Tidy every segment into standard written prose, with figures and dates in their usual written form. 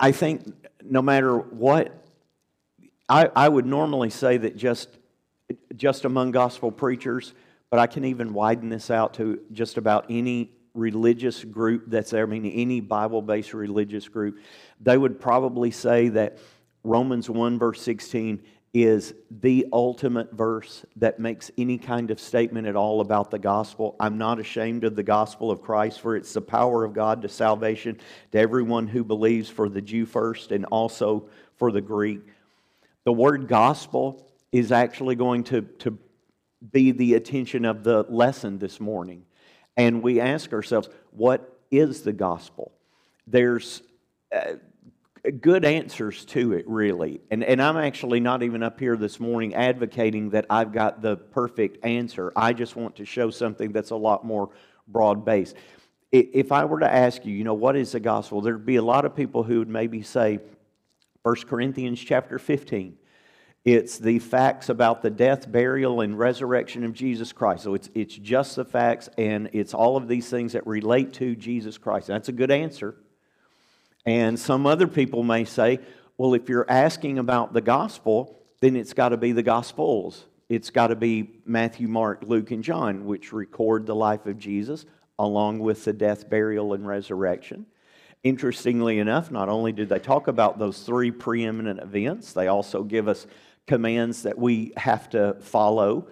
I think no matter what, I would normally say that just among gospel preachers, but I can even widen this out to just about any religious group that's there, I mean any Bible-based religious group, they would probably say that Romans 1 verse 16 is the ultimate verse that makes any kind of statement at all about the gospel. I'm not ashamed of the gospel of Christ, for it's the power of God to salvation to everyone who believes, for the Jew first and also for the Greek. The word gospel is actually going to be the attention of the lesson this morning. And we ask ourselves, what is the gospel? There's good answers to it, really. And I'm actually not even up here this morning advocating that I've got the perfect answer. I just want to show something that's a lot more broad-based. If I were to ask you, what is the gospel? There'd be a lot of people who would maybe say, 1 Corinthians chapter 15. It's the facts about the death, burial, and resurrection of Jesus Christ. So it's just the facts, and it's all of these things that relate to Jesus Christ. That's a good answer. And some other people may say, well, if you're asking about the gospel, then it's got to be the Gospels. It's got to be Matthew, Mark, Luke, and John, which record the life of Jesus, along with the death, burial, and resurrection. Interestingly enough, not only did they talk about those three preeminent events, they also give us commands that we have to follow.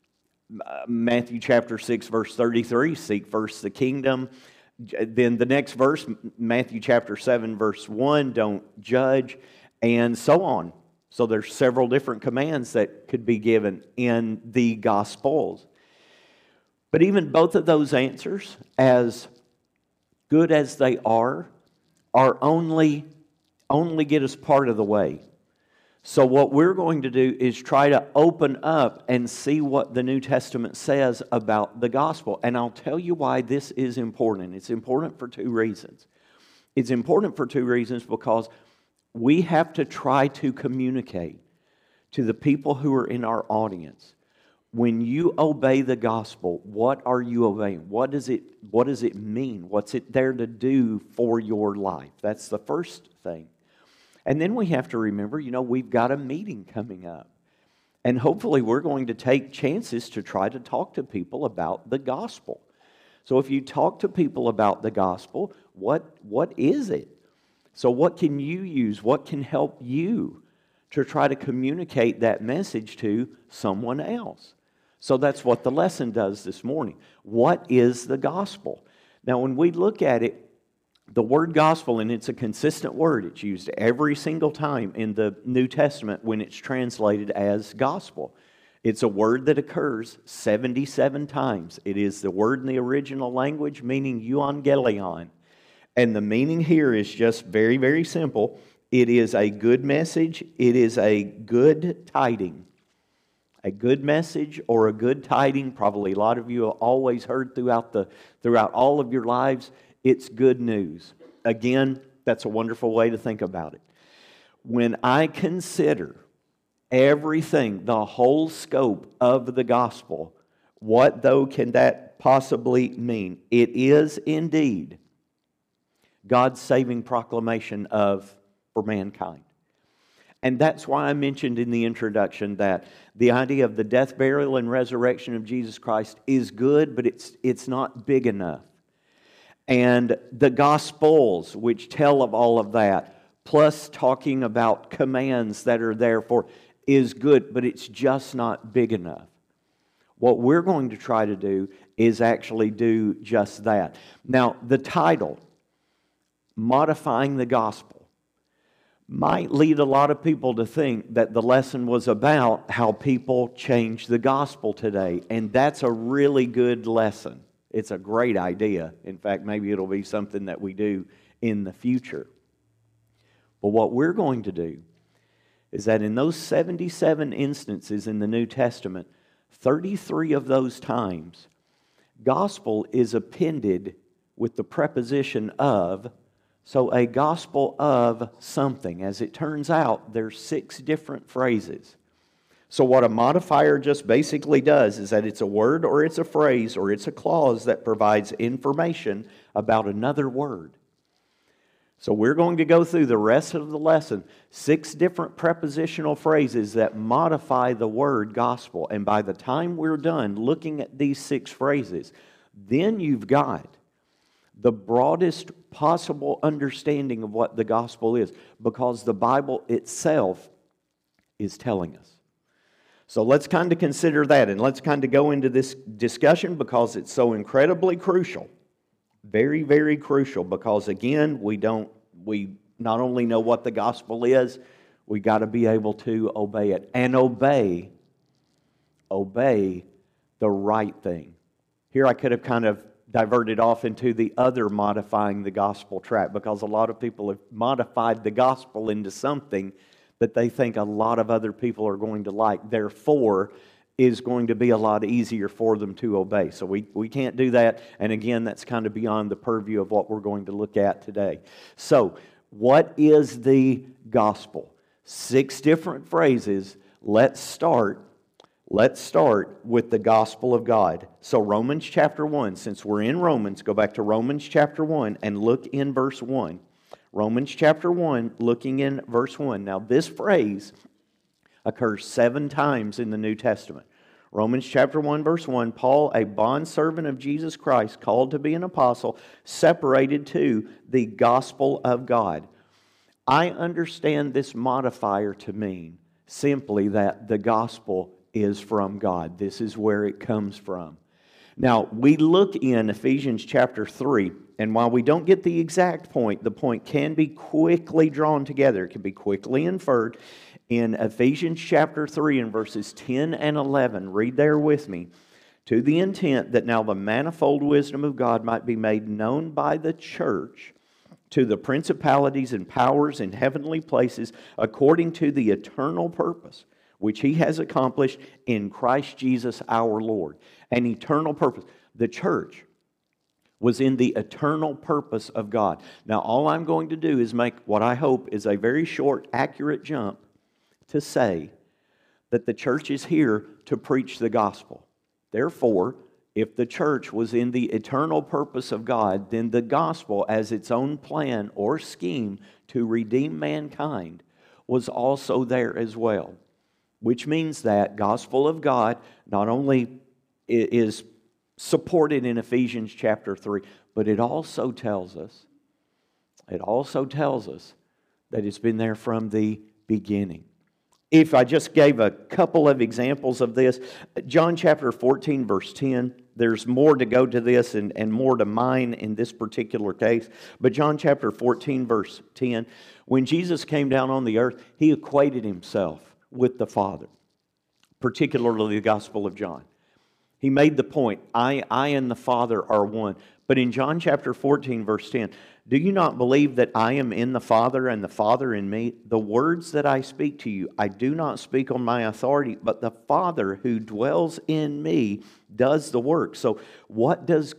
Matthew chapter 6, verse 33, seek first the kingdom. Then the next verse, Matthew chapter 7, verse 1, don't judge, and so on. So there's several different commands that could be given in the Gospels. But even both of those answers, as good as they are only get us part of the way. So what we're going to do is try to open up and see what the New Testament says about the gospel. And I'll tell you why this is important. It's important for two reasons. It's important for two reasons because we have to try to communicate to the people who are in our audience. When you obey the gospel, what are you obeying? What does it mean? What's it there to do for your life? That's the first thing. And then we have to remember, we've got a meeting coming up. And hopefully we're going to take chances to try to talk to people about the gospel. So if you talk to people about the gospel, what is it? So what can you use? What can help you to try to communicate that message to someone else? So that's what the lesson does this morning. What is the gospel? Now when we look at it, the word gospel, and it's a consistent word, it's used every single time in the New Testament when it's translated as gospel. It's a word that occurs 77 times. It is the word in the original language meaning euangelion. And the meaning here is just very, very simple. It is a good message. It is a good tiding. A good message or a good tiding, probably a lot of you have always heard throughout all of your lives, it's good news. Again, that's a wonderful way to think about it. When I consider everything, the whole scope of the gospel, what though can that possibly mean? It is indeed God's saving proclamation for mankind. And that's why I mentioned in the introduction that the idea of the death, burial, and resurrection of Jesus Christ is good, but it's not big enough. And the Gospels, which tell of all of that, plus talking about commands that are there for, is good, but it's just not big enough. What we're going to try to do is actually do just that. Now, the title, Modifying the Gospel, might lead a lot of people to think that the lesson was about how people change the gospel today, and that's a really good lesson. It's a great idea. In fact, maybe it'll be something that we do in the future. But what we're going to do is that in those 77 instances in the New Testament, 33 of those times, gospel is appended with the preposition of. So a gospel of something. As it turns out, there's 6 different phrases. So what a modifier just basically does is that it's a word or it's a phrase or it's a clause that provides information about another word. So we're going to go through the rest of the lesson, 6 different prepositional phrases that modify the word gospel. And by the time we're done looking at these 6 phrases, then you've got the broadest possible understanding of what the gospel is, because the Bible itself is telling us. So let's kind of consider that, and let's kind of go into this discussion because it's so incredibly crucial. Very, very crucial, because again, we not only know what the gospel is, we got to be able to obey it, and obey the right thing. Here I could have kind of diverted off into the other modifying the gospel track, because a lot of people have modified the gospel into something that they think a lot of other people are going to like, therefore is going to be a lot easier for them to obey. So we can't do that, and again, that's kind of beyond the purview of what we're going to look at today. So, what is the gospel? 6 different phrases. Let's start with the gospel of God. So Romans chapter 1, since we're in Romans, go back to Romans chapter 1 and look in verse 1. Romans chapter 1, looking in verse 1. Now this phrase occurs 7 times in the New Testament. Romans chapter 1, verse 1, Paul, a bondservant of Jesus Christ, called to be an apostle, separated to the gospel of God. I understand this modifier to mean simply that the gospel is from God. This is where it comes from. Now, we look in Ephesians chapter 3, and while we don't get the exact point, the point can be quickly drawn together. It can be quickly inferred. In Ephesians chapter 3 and verses 10 and 11, read there with me, to the intent that now the manifold wisdom of God might be made known by the church to the principalities and powers in heavenly places according to the eternal purpose which He has accomplished in Christ Jesus our Lord. An eternal purpose. The church was in the eternal purpose of God. Now all I'm going to do is make what I hope is a very short, accurate jump to say that the church is here to preach the gospel. Therefore, if the church was in the eternal purpose of God, then the gospel as its own plan or scheme to redeem mankind was also there as well. Which means that gospel of God not only is supported in Ephesians chapter 3, but it also tells us that it's been there from the beginning. If I just gave a couple of examples of this, John chapter 14, verse 10, there's more to go to this and more to mine in this particular case. But John chapter 14, verse 10, when Jesus came down on the earth, He equated Himself with the Father, particularly the Gospel of John. He made the point, I and the Father are one. But in John chapter 14, verse 10, do you not believe that I am in the Father and the Father in me? The words that I speak to you, I do not speak on my authority, but the Father who dwells in me does the work. So what does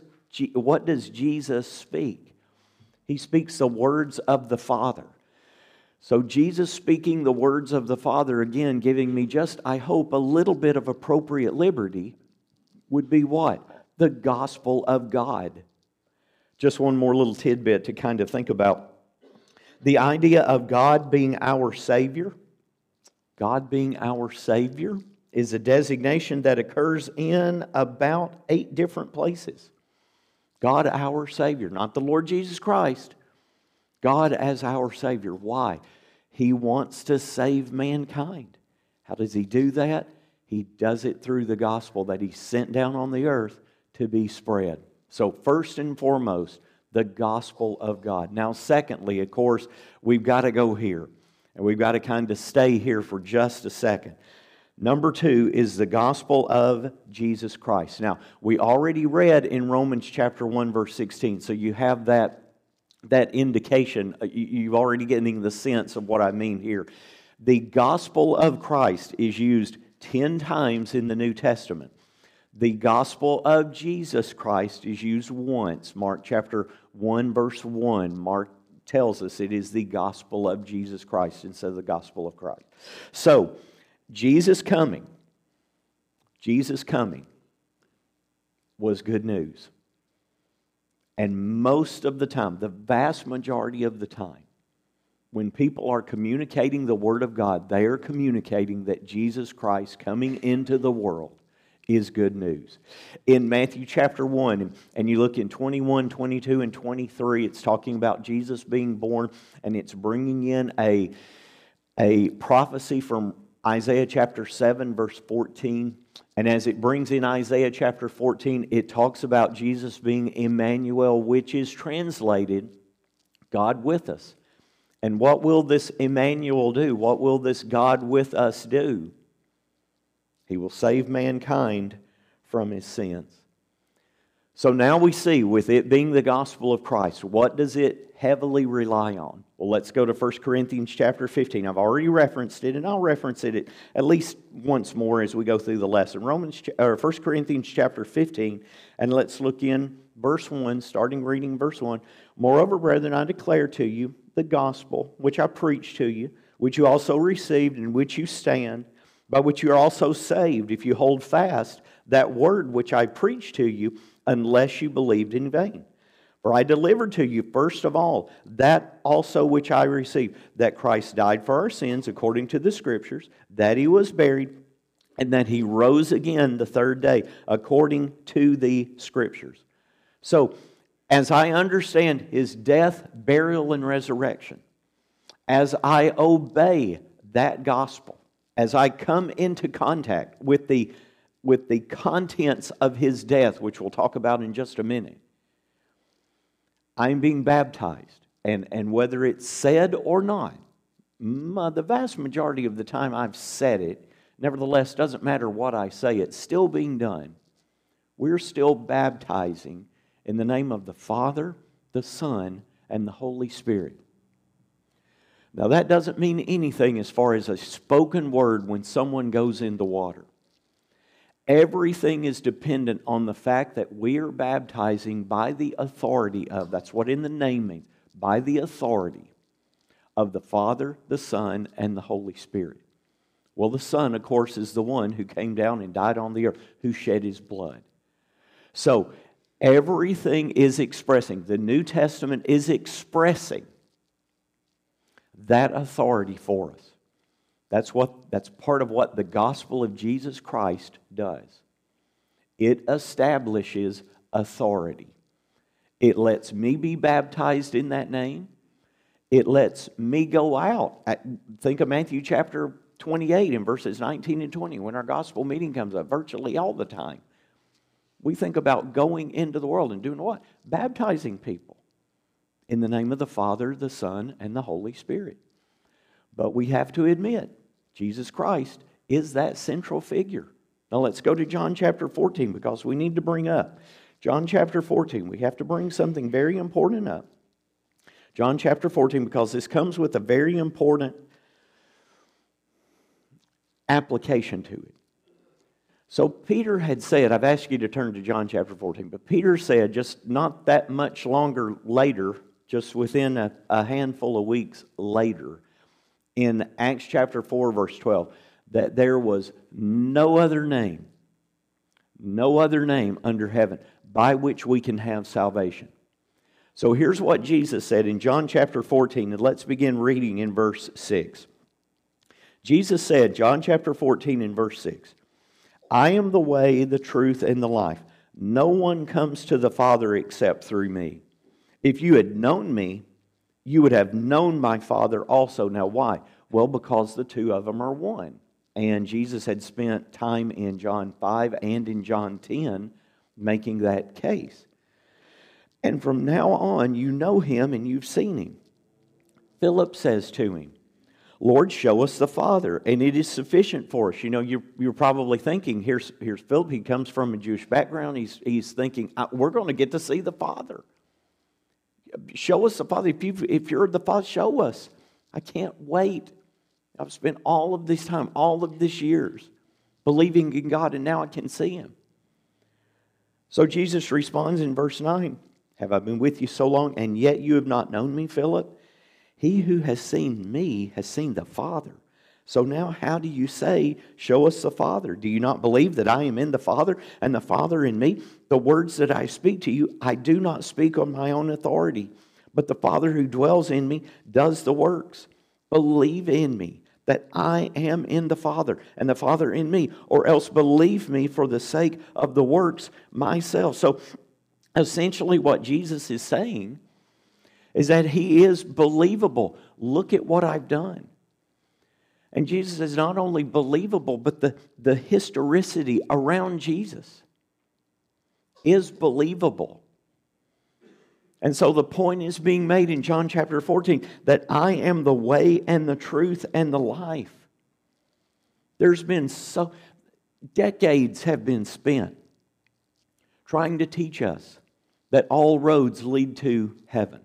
Jesus speak? He speaks the words of the Father. So Jesus speaking the words of the Father, again, giving me just, I hope, a little bit of appropriate liberty, would be what? The gospel of God. Just one more little tidbit to kind of think about. The idea of God being our Savior, God being our Savior, is a designation that occurs in about 8 different places. God our Savior, not the Lord Jesus Christ. God as our Savior. Why? He wants to save mankind. How does He do that? He does it through the gospel that He sent down on the earth to be spread. So first and foremost, the gospel of God. Now secondly, of course, we've got to go here. And we've got to kind of stay here for just a second. Number 2 is the gospel of Jesus Christ. Now, we already read in Romans chapter 1, verse 16. So you have that indication. You've already getting the sense of what I mean here. The gospel of Christ is used 10 times in the New Testament. The gospel of Jesus Christ is used once. Mark chapter 1, verse 1. Mark tells us it is the gospel of Jesus Christ instead of the gospel of Christ. So, Jesus coming was good news. And most of the time, the vast majority of the time, when people are communicating the Word of God, they are communicating that Jesus Christ coming into the world is good news. In Matthew chapter 1, and you look in 21, 22, and 23, it's talking about Jesus being born, and it's bringing in a prophecy from Isaiah chapter 7, verse 14. And as it brings in Isaiah chapter 14, it talks about Jesus being Emmanuel, which is translated God with us. And what will this Emmanuel do? What will this God with us do? He will save mankind from his sins. So now we see, with it being the gospel of Christ, what does it heavily rely on? Well, let's go to 1 Corinthians chapter 15. I've already referenced it, and I'll reference it at least once more as we go through the lesson. 1 Corinthians chapter 15, and let's look in verse 1, starting reading verse 1. Moreover, brethren, I declare to you the gospel which I preached to you, which you also received, in which you stand, by which you are also saved, if you hold fast that word which I preached to you, unless you believed in vain. For I delivered to you first of all that also which I received, that Christ died for our sins according to the Scriptures, that He was buried, and that He rose again the third day according to the Scriptures. So, as I understand His death, burial, and resurrection, as I obey that gospel, as I come into contact with the contents of His death, which we'll talk about in just a minute, I'm being baptized. And whether it's said or not, the vast majority of the time I've said it, nevertheless, doesn't matter what I say, it's still being done. We're still baptizing in the name of the Father, the Son, and the Holy Spirit. Now that doesn't mean anything as far as a spoken word when someone goes in the water. Everything is dependent on the fact that we are baptizing by the authority of, that's what in the name means, by the authority of the Father, the Son, and the Holy Spirit. Well, the Son, of course, is the one who came down and died on the earth, who shed His blood. So, everything is expressing, the New Testament is expressing that authority for us. That's part of what the gospel of Jesus Christ does. It establishes authority. It lets me be baptized in that name. It lets me go out. Think of Matthew chapter 28 in verses 19 and 20 when our gospel meeting comes up virtually all the time. We think about going into the world and doing what? Baptizing people in the name of the Father, the Son, and the Holy Spirit. But we have to admit, Jesus Christ is that central figure. Now let's go to John chapter 14 because we need to bring up John chapter 14. We have to bring something very important up. John chapter 14, because this comes with a very important application to it. So Peter had said, I've asked you to turn to John chapter 14, but Peter said just not that much longer later, just within a handful of weeks later, in Acts chapter 4, verse 12, that there was no other name under heaven by which we can have salvation. So here's what Jesus said in John chapter 14, and let's begin reading in verse 6. Jesus said, John chapter 14 and verse 6, I am the way, the truth, and the life. No one comes to the Father except through me. If you had known me, you would have known my Father also. Now why? Well, because the two of them are one. And Jesus had spent time in John 5 and in John 10 making that case. And from now on, you know Him and you've seen Him. Philip says to Him, Lord, show us the Father, and it is sufficient for us. You know, you're probably thinking, here's Philip, he comes from a Jewish background. He's thinking, we're going to get to see the Father. Show us the Father. If you're the Father, show us. I can't wait. I've spent all of this time, all of this years, believing in God, and now I can see Him. So Jesus responds in verse 9, have I been with you so long, and yet you have not known me, Philip? He who has seen me has seen the Father. So now how do you say, show us the Father? Do you not believe that I am in the Father and the Father in me? The words that I speak to you, I do not speak on my own authority, but the Father who dwells in me does the works. Believe in me that I am in the Father and the Father in me, or else believe me for the sake of the works myself. So essentially what Jesus is saying is that He is believable. Look at what I've done. And Jesus is not only believable, but the historicity around Jesus is believable. And so the point is being made in John chapter 14 that I am the way and the truth and the life. There's been decades have been spent trying to teach us that all roads lead to heaven.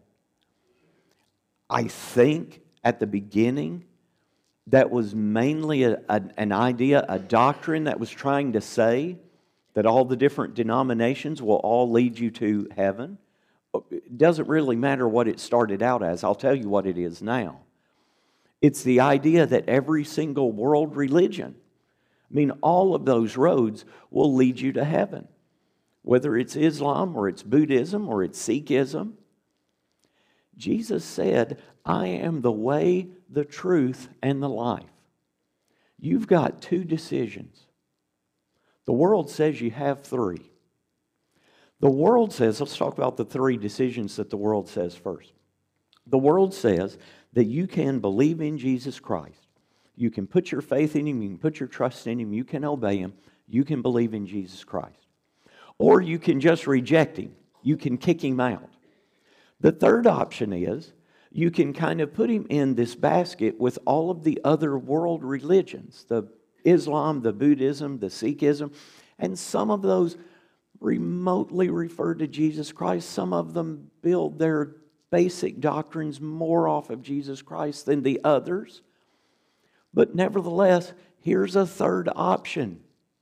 I think at the beginning, that was mainly an idea, a doctrine that was trying to say that all the different denominations will all lead you to heaven. It doesn't really matter what it started out as. I'll tell you what it is now. It's the idea that every single world religion, all of those roads will lead you to heaven. Whether it's Islam or it's Buddhism or it's Sikhism. Jesus said, I am the way, the truth, and the life. You've got two decisions. The world says you have three. The world says, let's talk about the three decisions that the world says first. The world says that you can believe in Jesus Christ. You can put your faith in Him, you can put your trust in Him, you can obey Him, you can believe in Jesus Christ. Or you can just reject Him. You can kick Him out. The third option is you can kind of put Him in this basket with all of the other world religions, the Islam, the Buddhism, the Sikhism, and some of those remotely refer to Jesus Christ. Some of them build their basic doctrines more off of Jesus Christ than the others. But nevertheless, here's a third option.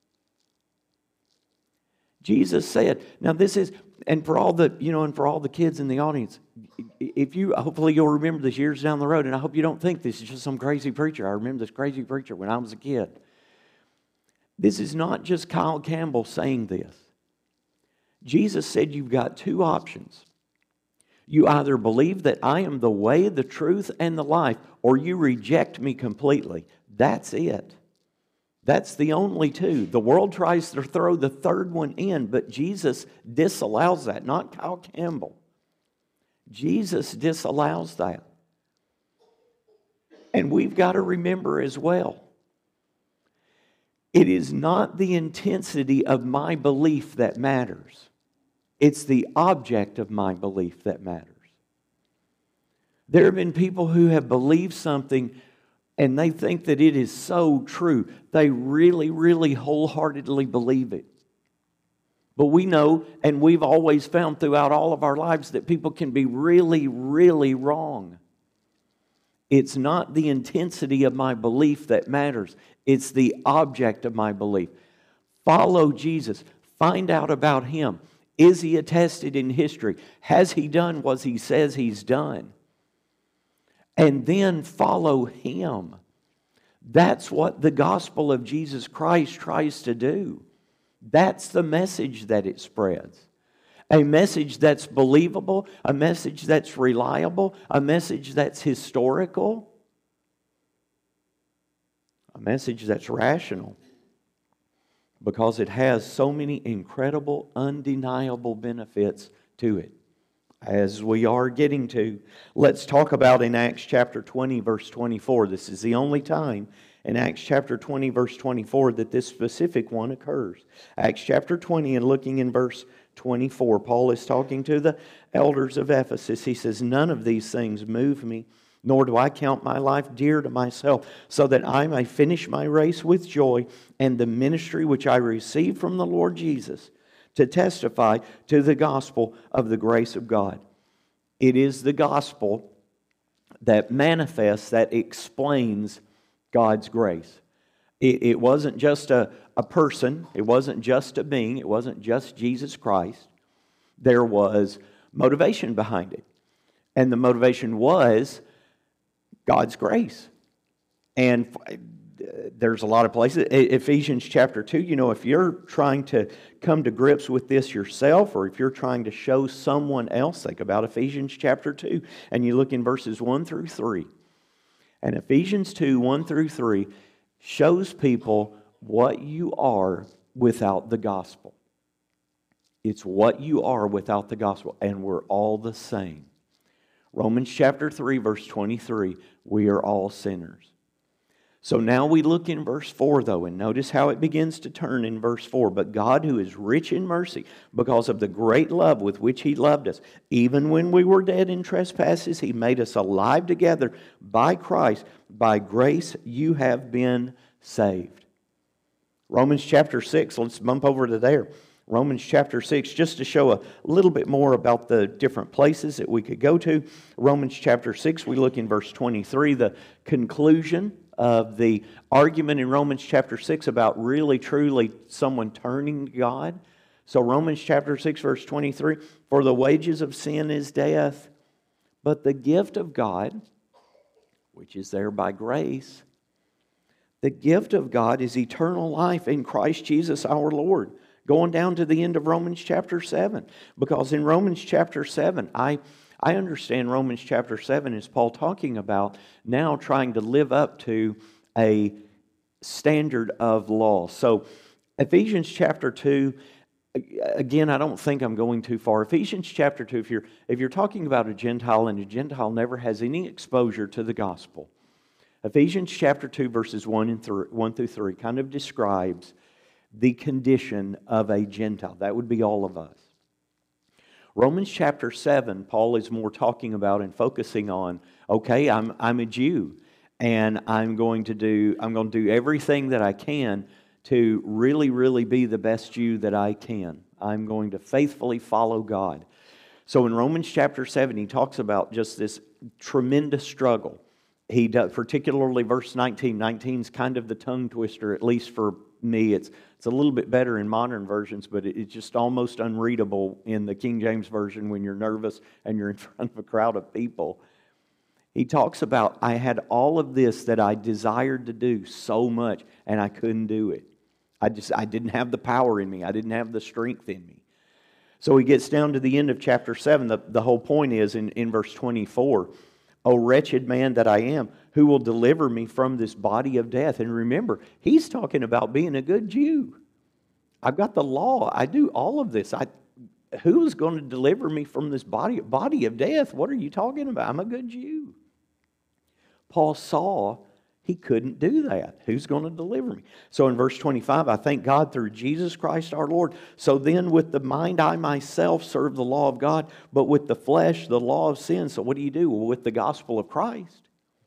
Jesus said, now this is, and for all the kids in the audience, hopefully you'll remember this years down the road, and I hope you don't think this is just some crazy preacher. I remember this crazy preacher when I was a kid. This is not just Kyle Campbell saying this. Jesus said you've got two options. You either believe that I am the way, the truth, and the life, or you reject me completely. That's it. That's the only two. The world tries to throw the third one in, but Jesus disallows that, not Kyle Campbell. Jesus disallows that. And we've got to remember as well, it is not the intensity of my belief that matters. It's the object of my belief that matters. There have been people who have believed something and they think that it is so true. They really, really wholeheartedly believe it. But we know, and we've always found throughout all of our lives, that people can be really, really wrong. It's not the intensity of my belief that matters. It's the object of my belief. Follow Jesus. Find out about Him. Is He attested in history? Has He done what He says He's done? And then follow Him. That's what the gospel of Jesus Christ tries to do. That's the message that it spreads. A message that's believable, a message that's reliable, a message that's historical, a message that's rational, because it has so many incredible, undeniable benefits to it. As we are getting to, let's talk about in Acts chapter 20, verse 24. This is the only time in Acts chapter 20, verse 24 that this specific one occurs. Acts chapter 20, and looking in verse 24, Paul is talking to the elders of Ephesus. He says, "None of these things move me, nor do I count my life dear to myself, so that I may finish my race with joy and the ministry which I received from the Lord Jesus, to testify to the gospel of the grace of God." It is the gospel that manifests, that explains God's grace. It wasn't just a person. It wasn't just a being. It wasn't just Jesus Christ. There was motivation behind it. And the motivation was God's grace. And there's a lot of places. Ephesians chapter 2, if you're trying to come to grips with this yourself, or if you're trying to show someone else, think about Ephesians chapter 2, and you look in verses 1 through 3. And Ephesians 2, 1 through 3 shows people what you are without the gospel. It's what you are without the gospel, and we're all the same. Romans chapter 3, verse 23, we are all sinners. So now we look in verse 4, though, and notice how it begins to turn in verse 4. But God, who is rich in mercy, because of the great love with which He loved us, even when we were dead in trespasses, He made us alive together by Christ. By grace you have been saved. Romans chapter 6, let's bump over to there. Romans chapter 6, just to show a little bit more about the different places that we could go to. Romans chapter 6, we look in verse 23, the conclusion of the argument in Romans chapter 6 about really, truly someone turning to God. So Romans chapter 6, verse 23, for the wages of sin is death, but the gift of God, which is there by grace, the gift of God is eternal life in Christ Jesus our Lord. Going down to the end of Romans chapter 7. Because in Romans chapter 7, I understand Romans chapter 7 is Paul talking about now trying to live up to a standard of law. So Ephesians chapter 2, again, I don't think I'm going too far. Ephesians chapter 2, if you're talking about a Gentile, and a Gentile never has any exposure to the gospel, Ephesians chapter 2, verses 1 through 3 kind of describes the condition of a Gentile. That would be all of us. Romans chapter 7, Paul is more talking about and focusing on, okay, I'm a Jew, and I'm going to do everything that I can to really, really be the best Jew that I can. I'm going to faithfully follow God. So in Romans chapter 7, he talks about just this tremendous struggle. He does, particularly verse 19. 19 is kind of the tongue twister, at least for me. It's a little bit better in modern versions, but it's just almost unreadable in the King James Version when you're nervous and you're in front of a crowd of people. He talks about, I had all of this that I desired to do so much, and I couldn't do it. I didn't have the power in me. I didn't have the strength in me. So he gets down to the end of chapter 7. The whole point is in verse 24, O wretched man that I am, who will deliver me from this body of death? And remember, he's talking about being a good Jew. I've got the law. I do all of this. Who's going to deliver me from this body of death? What are you talking about? I'm a good Jew. Paul saw he couldn't do that. Who's going to deliver me? So in verse 25, I thank God through Jesus Christ our Lord. So then with the mind I myself serve the law of God, but with the flesh the law of sin. So what do? Well, with the gospel of Christ,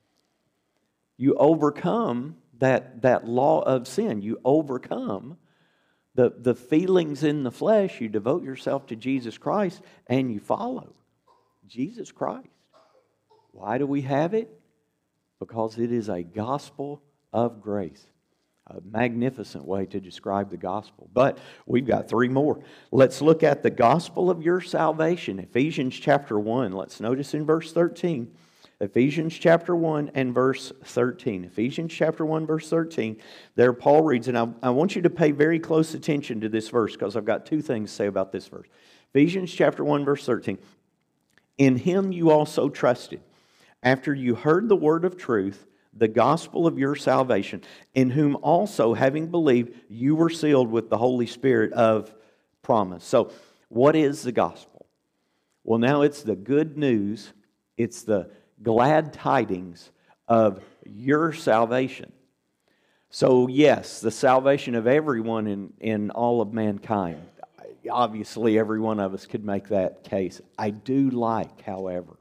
you overcome that law of sin. You overcome the feelings in the flesh. You devote yourself to Jesus Christ and you follow Jesus Christ. Why do we have it? Because it is a gospel of grace. A magnificent way to describe the gospel. But we've got 3 more. Let's look at the gospel of your salvation. Ephesians chapter 1. Let's notice in verse 13. Ephesians chapter 1 and verse 13. Ephesians chapter 1 verse 13. There Paul reads, and I want you to pay very close attention to this verse because I've got 2 things to say about this verse. Ephesians chapter 1 verse 13. In him you also trusted, after you heard the word of truth, the gospel of your salvation, in whom also, having believed, you were sealed with the Holy Spirit of promise. So, what is the gospel? Well, now it's the good news. It's the glad tidings of your salvation. So, yes, the salvation of everyone in all of mankind. Obviously, every one of us could make that case. I do like, however,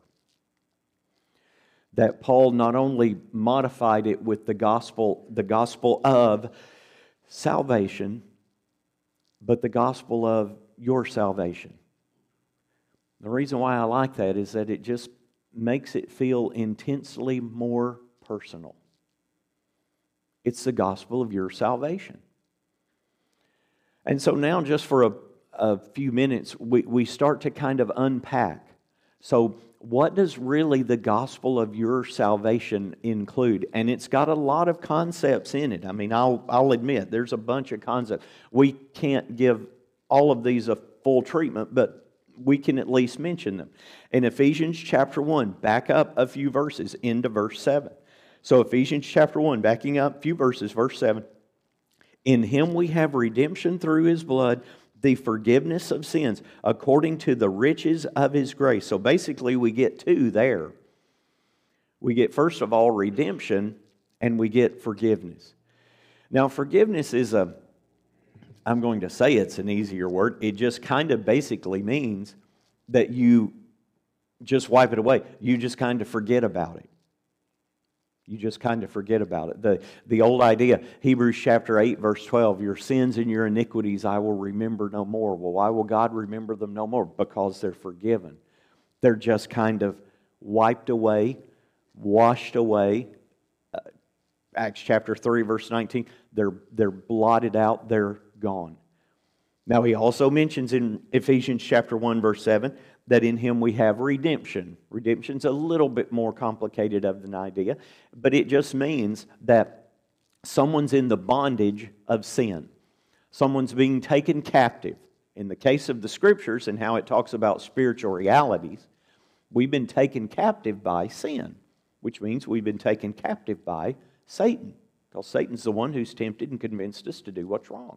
that Paul not only modified it with the gospel of salvation, but the gospel of your salvation. The reason why I like that is that it just makes it feel intensely more personal. It's the gospel of your salvation. And so now just for a few minutes, we start to kind of unpack. So what does really the gospel of your salvation include? And it's got a lot of concepts in it. I mean, I'll admit, there's a bunch of concepts. We can't give all of these a full treatment, but we can at least mention them. In Ephesians chapter 1, back up a few verses into verse 7. So Ephesians chapter 1, backing up a few verses, verse 7. In Him we have redemption through His blood, the forgiveness of sins, according to the riches of His grace. So basically we get two there. We get, first of all, redemption, and we get forgiveness. Now, forgiveness is I'm going to say it's an easier word. It just kind of basically means that you just wipe it away. You just kind of forget about it. You just kind of forget about it. The old idea, Hebrews chapter 8, verse 12, your sins and your iniquities I will remember no more. Well, why will God remember them no more? Because they're forgiven. They're just kind of wiped away, washed away. Acts chapter 3, verse 19, they're blotted out, they're gone. Now, he also mentions in Ephesians chapter 1, verse 7, that in Him we have redemption. Redemption's a little bit more complicated of an idea, but it just means that someone's in the bondage of sin. Someone's being taken captive. In the case of the Scriptures and how it talks about spiritual realities, we've been taken captive by sin, which means we've been taken captive by Satan, because Satan's the one who's tempted and convinced us to do what's wrong.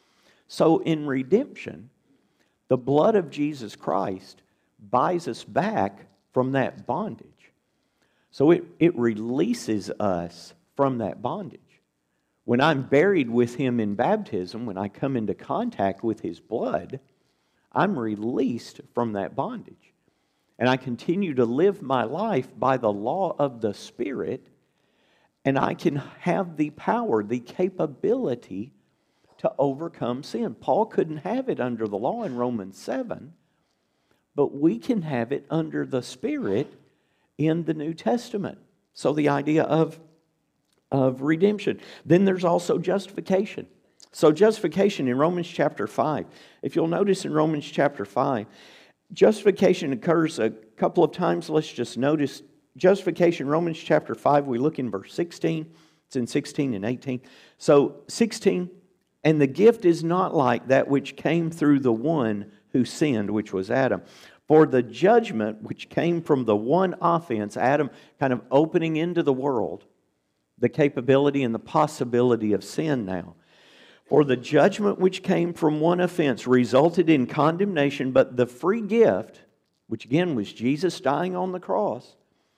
So in redemption, the blood of Jesus Christ buys us back from that bondage. So it releases us from that bondage. When I'm buried with Him in baptism, when I come into contact with His blood, I'm released from that bondage. And I continue to live my life by the law of the Spirit, and I can have the power, the capability to overcome sin. Paul couldn't have it under the law in Romans 7, but we can have it under the Spirit in the New Testament. So the idea of redemption. Then there's also justification. So justification in Romans chapter 5. If you'll notice in Romans chapter 5, justification occurs a couple of times. Let's just notice justification, Romans chapter 5, we look in verse 16. It's in 16 and 18. So 16, and the gift is not like that which came through the one who sinned, which was Adam. For the judgment which came from the one offense, Adam kind of opening into the world the capability and the possibility of sin now. For the judgment which came from one offense resulted in condemnation, but the free gift, which again was Jesus dying on the cross,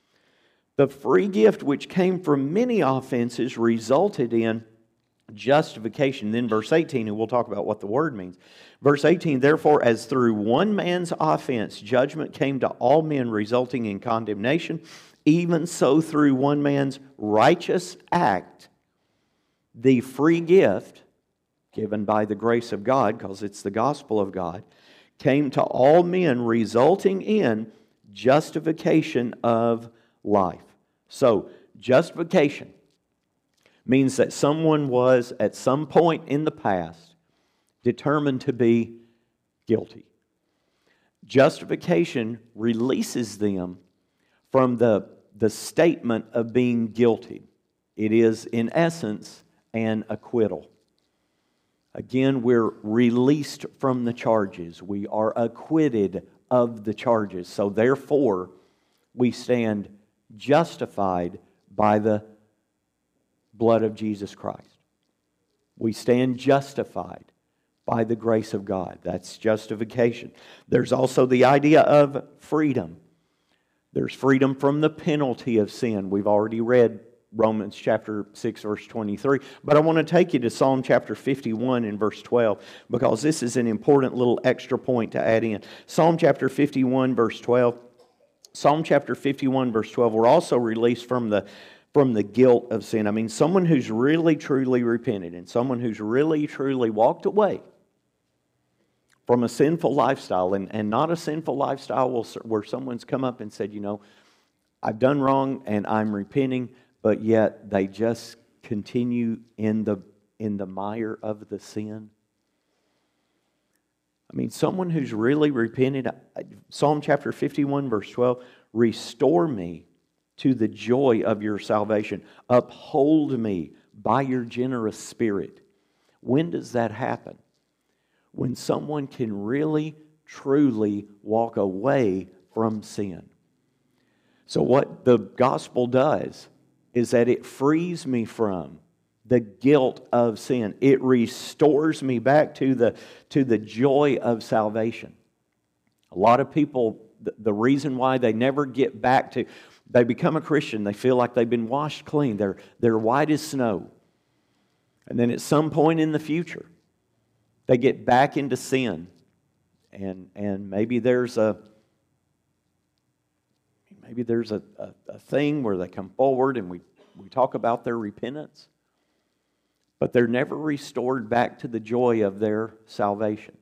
the free gift which came from many offenses resulted in justification. Then verse 18, and we'll talk about what the word means. Verse 18, therefore, as through one man's offense judgment came to all men resulting in condemnation, even so through one man's righteous act, the free gift given by the grace of God, because it's the gospel of God, came to all men resulting in justification of life. So, justification means that someone was, at some point in the past, determined to be guilty. Justification releases them from the statement of being guilty. It is, in essence, an acquittal. Again, we're released from the charges. We are acquitted of the charges. So therefore, we stand justified by the blood of Jesus Christ. We stand justified by the grace of God. That's justification. There's also the idea of freedom. There's freedom from the penalty of sin. We've already read Romans chapter 6, verse 23. But I want to take you to Psalm chapter 51 and verse 12, because this is an important little extra point to add in. Psalm chapter 51, verse 12. Psalm chapter 51, verse 12. We're also released from the guilt of sin. I mean, someone who's really, truly repented and someone who's really, truly walked away from a sinful lifestyle, and not a sinful lifestyle where someone's come up and said, you know, I've done wrong and I'm repenting, but yet they just continue in the mire of the sin. I mean, someone who's really repented, Psalm chapter 51, verse 12, restore me to the joy of your salvation. Uphold me by your generous spirit. When does that happen? When someone can really, truly walk away from sin. So what the gospel does is that it frees me from the guilt of sin. It restores me back to the joy of salvation. A lot of people, the reason why they never get back to, they become a Christian, they feel like they've been washed clean, they're white as snow. And then at some point in the future, they get back into sin. And maybe there's a thing where they come forward and we talk about their repentance. But they're never restored back to the joy of their salvation.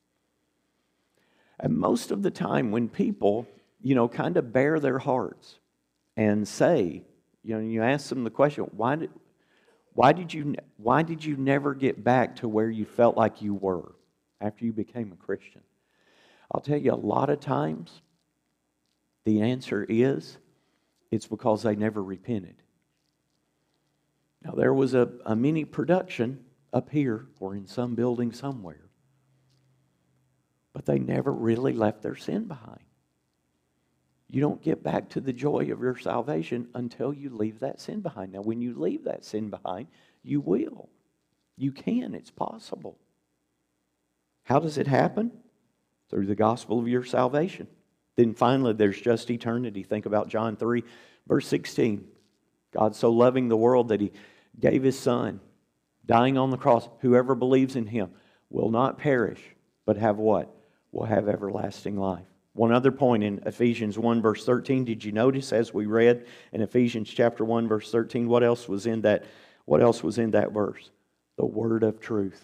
And most of the time when people, kind of bare their hearts and say, you ask them the question, why did you never get back to where you felt like you were after you became a Christian? I'll tell you, a lot of times the answer is it's because they never repented. Now, there was a mini production up here or in some building somewhere, but they never really left their sin behind. You don't get back to the joy of your salvation until you leave that sin behind. Now, when you leave that sin behind, you will. You can. It's possible. How does it happen? Through the gospel of your salvation. Then finally, there's just eternity. Think about John 3, verse 16. God so loving the world that He gave His Son, dying on the cross. Whoever believes in Him will not perish, but have what? Will have everlasting life. One other point in Ephesians 1, verse 13. Did you notice as we read in Ephesians chapter 1, verse 13, what else was in that verse? The word of truth.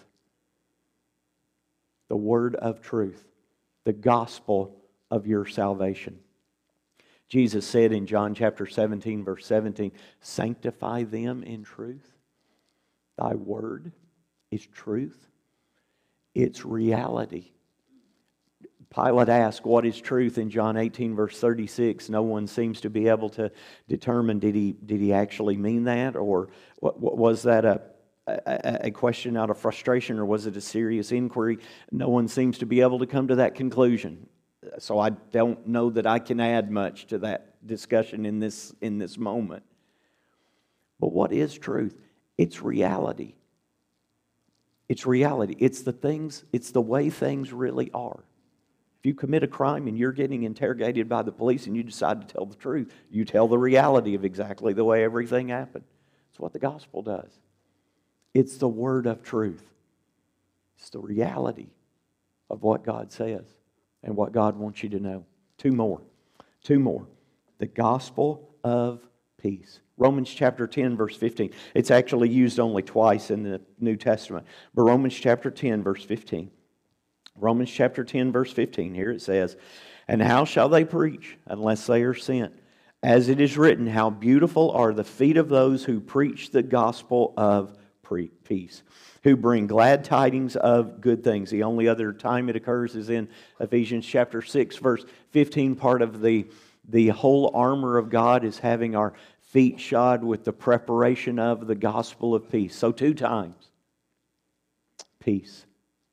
The word of truth. The gospel of your salvation. Jesus said in John chapter 17, verse 17, sanctify them in truth. Thy word is truth. It's reality. Pilate asked, what is truth in John 18, verse 36? No one seems to be able to determine, did he actually mean that? Or was that a question out of frustration, or was it a serious inquiry? No one seems to be able to come to that conclusion. So I don't know that I can add much to that discussion in this moment. But what is truth? It's reality. It's reality. It's the way things really are. If you commit a crime and you're getting interrogated by the police and you decide to tell the truth, you tell the reality of exactly the way everything happened. It's what the gospel does. It's the word of truth. It's the reality of what God says and what God wants you to know. Two more. The gospel of peace. Romans chapter 10, verse 15. It's actually used only twice in the New Testament. But Romans chapter 10, verse 15. Romans chapter 10, verse 15. Here it says, and how shall they preach unless they are sent? As it is written, how beautiful are the feet of those who preach the gospel of peace, who bring glad tidings of good things. The only other time it occurs is in Ephesians chapter 6, verse 15. Part of the whole armor of God is having our feet shod with the preparation of the gospel of peace. So 2 times. Peace.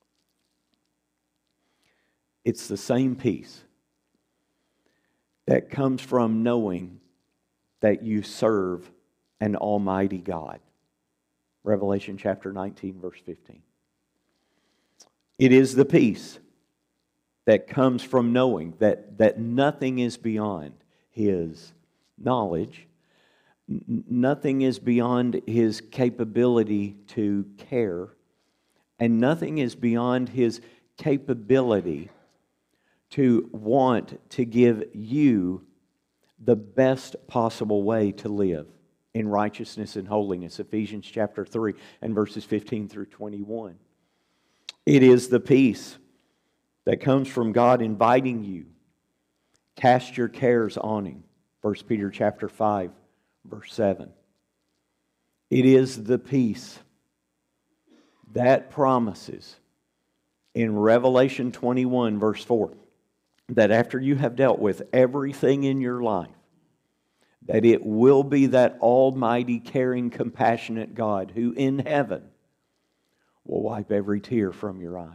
It's the same peace that comes from knowing that you serve an almighty God. Revelation chapter 19, verse 15. It is the peace that comes from knowing that nothing is beyond His knowledge. Nothing is beyond His capability to care. And nothing is beyond His capability to want to give you the best possible way to live in righteousness and holiness. Ephesians chapter 3 and verses 15 through 21. It is the peace that comes from God inviting you. Cast your cares on Him. 1 Peter chapter 5, verse 7. It is the peace that promises in Revelation 21, verse 4, that after you have dealt with everything in your life, that it will be that almighty, caring, compassionate God who in heaven will wipe every tear from your eyes.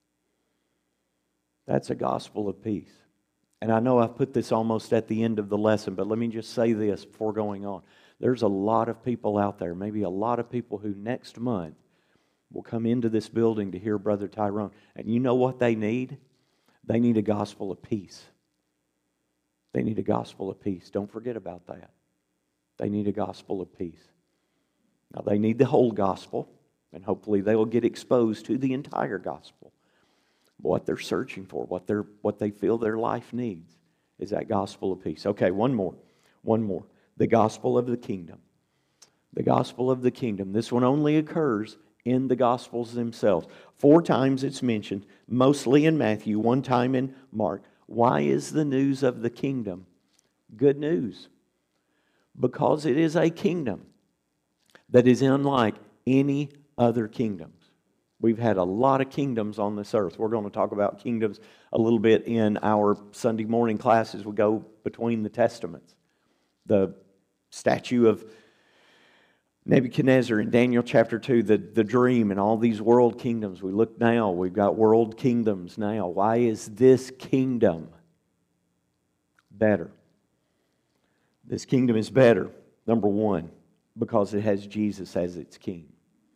That's a gospel of peace. And I know I've put this almost at the end of the lesson, but let me just say this before going on. There's a lot of people out there, maybe a lot of people who next month will come into this building to hear Brother Tyrone. And you know what they need? They need a gospel of peace. They need a gospel of peace. Don't forget about that. They need a gospel of peace. Now, they need the whole gospel, and hopefully they will get exposed to the entire gospel. What they're searching for, what they feel their life needs, is that gospel of peace. Okay, one more. The gospel of the kingdom. The gospel of the kingdom. This one only occurs in the gospels themselves. 4 times it's mentioned, mostly in Matthew, 1 time in Mark. Why is the news of the kingdom good news? Because it is a kingdom that is unlike any other kingdoms. We've had a lot of kingdoms on this earth. We're going to talk about kingdoms a little bit in our Sunday morning class as we go between the testaments. The statue of Nebuchadnezzar in Daniel chapter 2, the dream and all these world kingdoms. We look now, we've got world kingdoms now. Why is this kingdom better? This kingdom is better, number one, because it has Jesus as its king.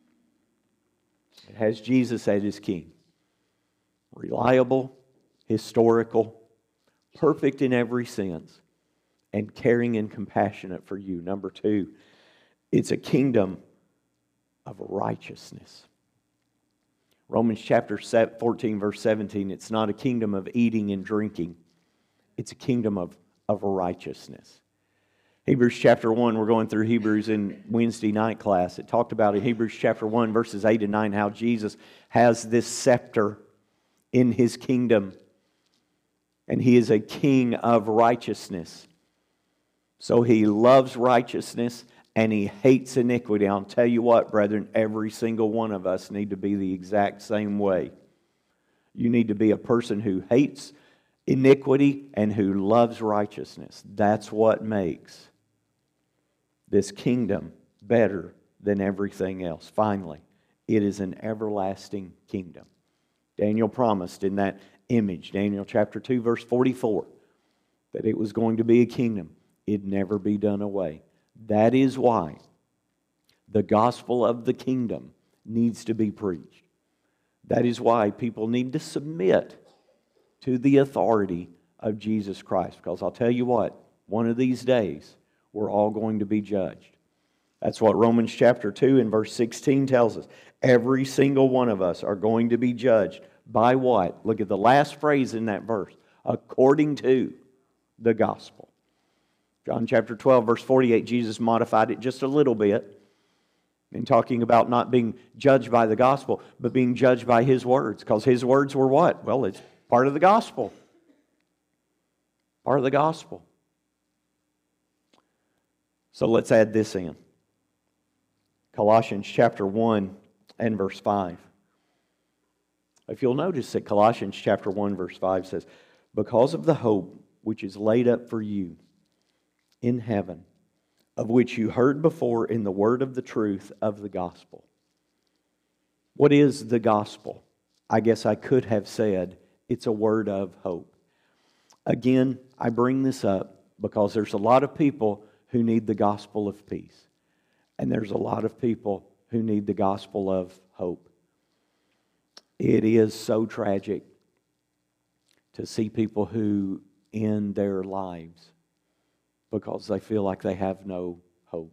It has Jesus as its king. Reliable, historical, perfect in every sense, and caring and compassionate for you. Number two, it's a kingdom of righteousness. Romans chapter 14, verse 17, it's not a kingdom of eating and drinking. It's a kingdom of righteousness. Hebrews chapter 1, we're going through Hebrews in Wednesday night class. It talked about in Hebrews chapter 1, verses 8 and 9, how Jesus has this scepter in His kingdom. And He is a king of righteousness. So He loves righteousness and He hates iniquity. I'll tell you what, brethren, every single one of us need to be the exact same way. You need to be a person who hates iniquity and who loves righteousness. That's what makes this kingdom better than everything else. Finally, it is an everlasting kingdom. Daniel promised in that image, Daniel chapter 2, verse 44, that it was going to be a kingdom. It'd never be done away. That is why the gospel of the kingdom needs to be preached. That is why people need to submit to the authority of Jesus Christ. Because I'll tell you what, one of these days, we're all going to be judged. That's what Romans chapter 2 and verse 16 tells us. Every single one of us are going to be judged by what? Look at the last phrase in that verse. According to the gospel. John chapter 12, verse 48, Jesus modified it just a little bit in talking about not being judged by the gospel, but being judged by His words. Because His words were what? Well, it's part of the gospel. Part of the gospel. So let's add this in. Colossians chapter 1 and verse 5. If you'll notice that Colossians chapter 1 verse 5 says, because of the hope which is laid up for you in heaven, of which you heard before in the word of the truth of the gospel. What is the gospel? I guess I could have said it's a word of hope. Again, I bring this up because there's a lot of people who need the gospel of peace. And there's a lot of people who need the gospel of hope. It is so tragic to see people who end their lives because they feel like they have no hope.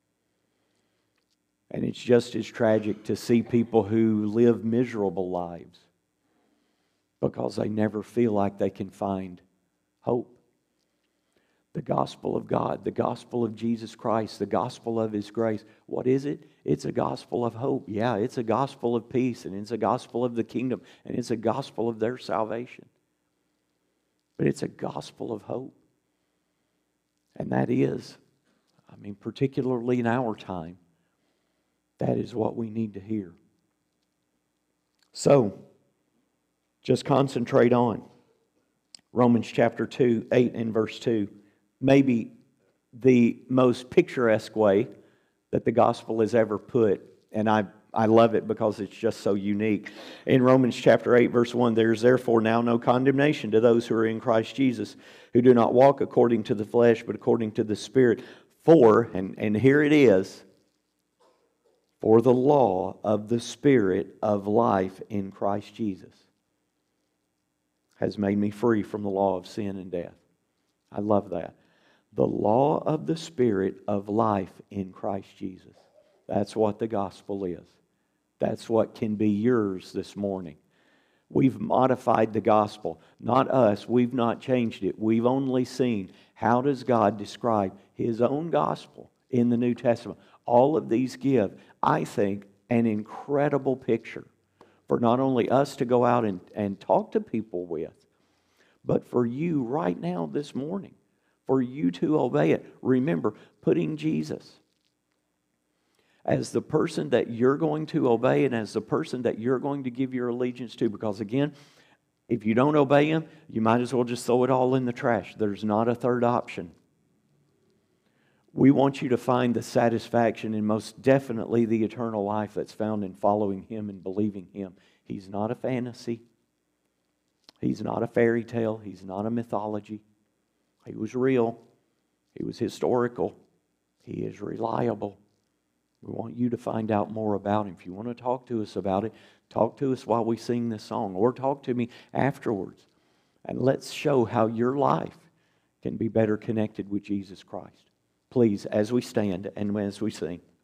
And it's just as tragic to see people who live miserable lives because they never feel like they can find hope. The gospel of God, the gospel of Jesus Christ, the gospel of His grace. What is it? It's a gospel of hope. Yeah, it's a gospel of peace, and it's a gospel of the kingdom, and it's a gospel of their salvation. But it's a gospel of hope. And that is, particularly in our time, that is what we need to hear. So, just concentrate on Romans chapter 2, 8 and verse 2, maybe the most picturesque way that the gospel is ever put, and I love it because it's just so unique. In Romans chapter 8, verse 1, there is therefore now no condemnation to those who are in Christ Jesus, who do not walk according to the flesh, but according to the Spirit. For, and here it is, for the law of the Spirit of life in Christ Jesus has made me free from the law of sin and death. I love that. The law of the Spirit of life in Christ Jesus. That's what the gospel is. That's what can be yours this morning. We've modified the gospel. Not us. We've not changed it. We've only seen how does God describe His own gospel in the New Testament. All of these give, I think, an incredible picture for not only us to go out and talk to people with, but for you right now this morning, for you to obey it. Remember, putting Jesus as the person that you're going to obey and as the person that you're going to give your allegiance to. Because again, if you don't obey Him, you might as well just throw it all in the trash. There's not a third option. We want you to find the satisfaction and most definitely the eternal life that's found in following Him and believing Him. He's not a fantasy. He's not a fairy tale. He's not a mythology. He was real. He was historical. He is reliable. We want you to find out more about Him. If you want to talk to us about it, talk to us while we sing this song, or talk to me afterwards. And let's show how your life can be better connected with Jesus Christ. Please, as we stand and as we sing.